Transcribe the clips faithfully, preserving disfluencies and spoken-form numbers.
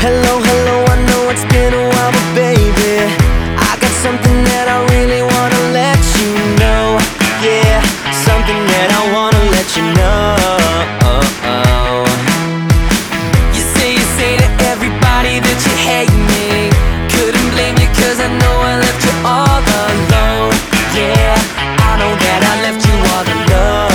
Hello, hello, I know it's been a while, but baby, I got something that I really wanna let you know. Yeah, something that I wanna let you know. You say, you say to everybody that you hate me. Couldn't blame you cause I know I left you all alone. Yeah, I know that I left you all alone.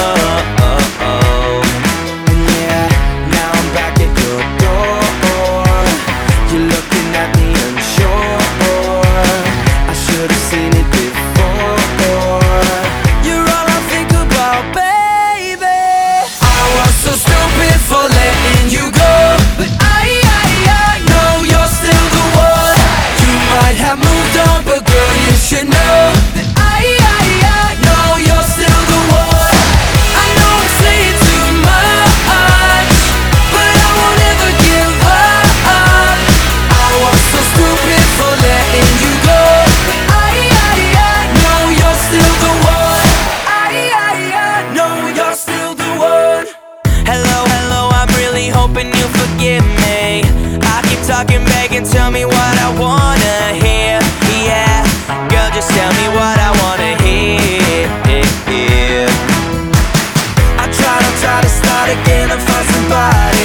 And yeah, now I'm back at your door. You're looking at me unsure. I should've seen it before. You're all I think about, baby. I was so stupid for letting you go, but I, I, I know you're still the one. You might have moved on, but girl, you should know that I, I, I know you're still the one. I know I'm saying too much, but I won't ever give up. I was so stupid for letting you go, but I, I, I know you're still the one. I, I, I know you're still the one. Hello, hello, I'm really hoping you forgive me. I keep talking back and tell me what I wanna hear. Yeah, girl, just tell me what I wanna hear. I try to try to start again and find somebody